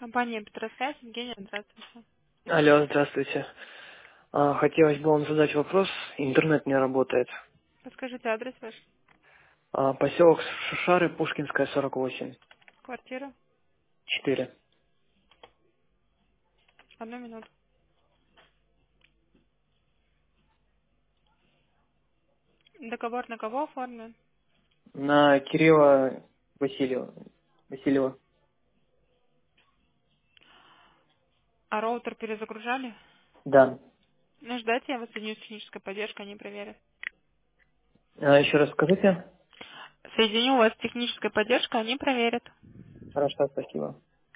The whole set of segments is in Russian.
Компания Петросвязь, Евгения, здравствуйте. Алло, здравствуйте. Хотелось бы вам задать вопрос. Интернет не работает. Подскажите адрес ваш, Поселок Шушары, Пушкинская, 48. квартира. 4. Одну минуту. Договор на кого оформлен? На Кирилла Васильева. Васильева. А роутер перезагружали? Да. Ну, ждать я вас соединю с технической поддержкой, они проверят. Еще раз скажите. Соединю вас с технической поддержкой, они проверят. Хорошо, спасибо.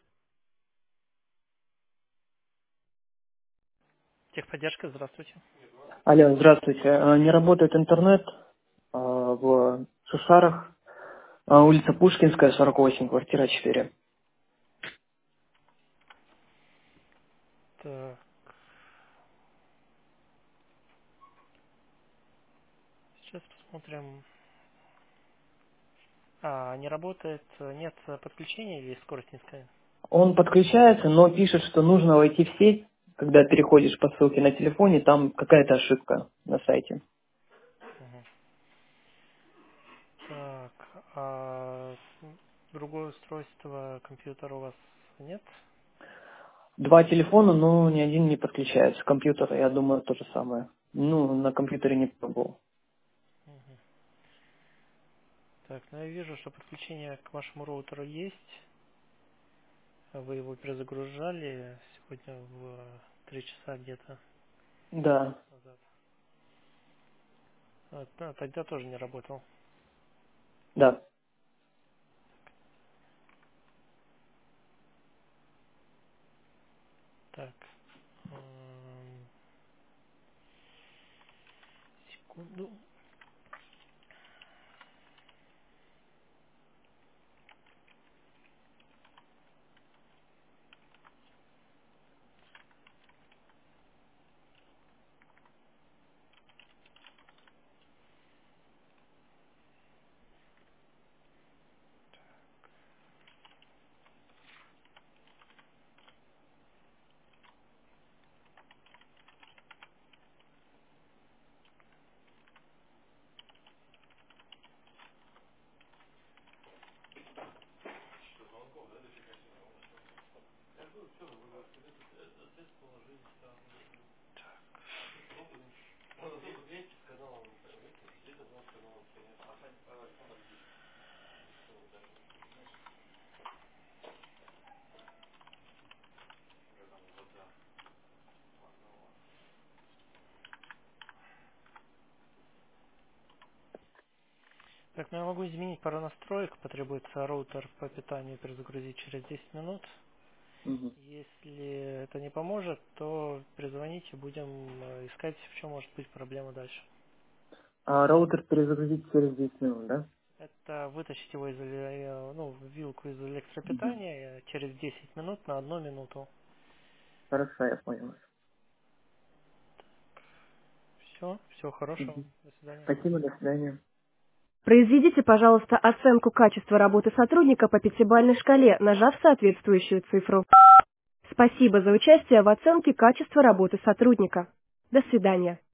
Техподдержка, здравствуйте. Алло, здравствуйте. Не работает интернет в Шушарах. Улица Пушкинская, 48, квартира 4. Так, сейчас посмотрим. Не работает, нет подключения или скорость низкая? Он подключается, но пишет, что нужно войти в сеть. Когда переходишь по ссылке на телефоне, там какая-то ошибка на сайте. Мгм. Так, другое устройство компьютера у вас нет? Два телефона, но ни один не подключается. Компьютер, я думаю, то же самое. Ну, на компьютере не пробовал. Мгм. Так, ну я вижу, что подключение к вашему роутеру есть. Вы его перезагружали сегодня в 3 часа где-то Да, назад. Тогда тоже не работал. да. Так, секунду. Так, ну я могу изменить пару настроек. Потребуется роутер по питанию перезагрузить через 10 минут. Мгм. Если это не поможет, то перезвоните, будем искать, в чем может быть проблема дальше. Роутер перезагрузить через 10 минут, да? Это вытащить его из вилку из Мгм. электропитания через 10 минут на 1 минуту. Хорошо, я понял. Все хорошего. Мгм. До свидания. Спасибо, до свидания. Произведите, пожалуйста, оценку качества работы сотрудника по пятибалльной шкале, нажав соответствующую цифру. Спасибо за участие в оценке качества работы сотрудника. До свидания.